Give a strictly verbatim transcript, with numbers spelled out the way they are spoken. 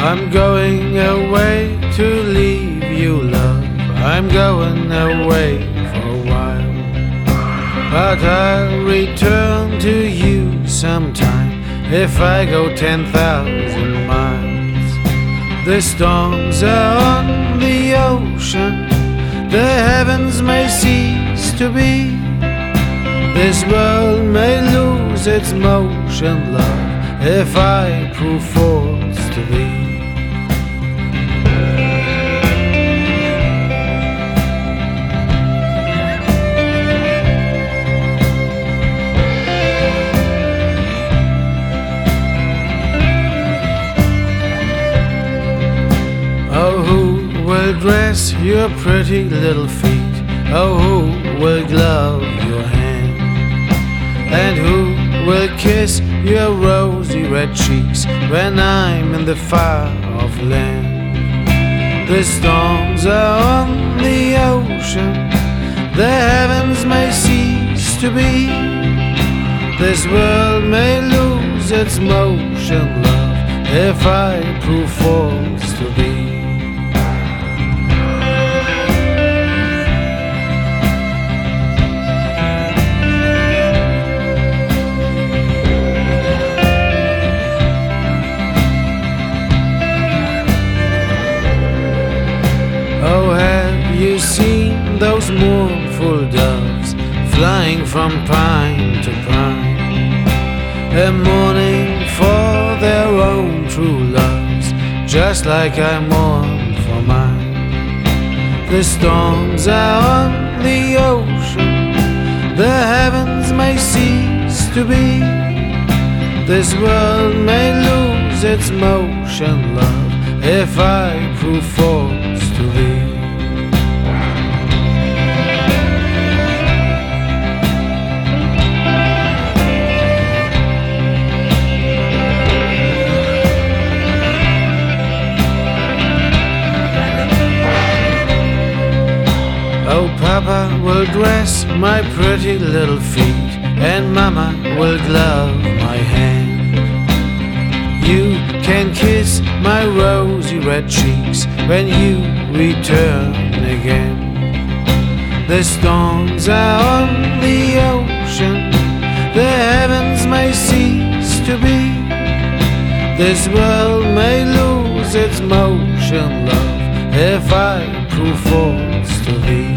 I'm going away to leave you, love. I'm going away for a while, but I'll return to you sometime if I go ten thousand miles. The storms are on the ocean, the heavens may cease to be. This world may lose its motion, love, if I prove false to thee. Oh, who will dress your pretty little feet? Oh, who will glove your hand? And who will kiss your rosy red cheeks when I'm in the far-off land? The storms are on the ocean, the heavens may cease to be. This world may lose its motion, love, if I prove false to thee. Oh, have you seen those mournful doves flying from pine to pine? They're mourning for their own true loves, just like I mourn for mine. The storms are on the ocean, the heavens may cease to be. This world may lose its motion, love, if I prove false to thee. Oh, Papa will dress my pretty little feet, and Mama will glove my hand. You can kiss my rosy red cheeks when you return again. The storms are on the ocean, the heavens may cease to be. This world may lose its motion, love, if I prove false to thee.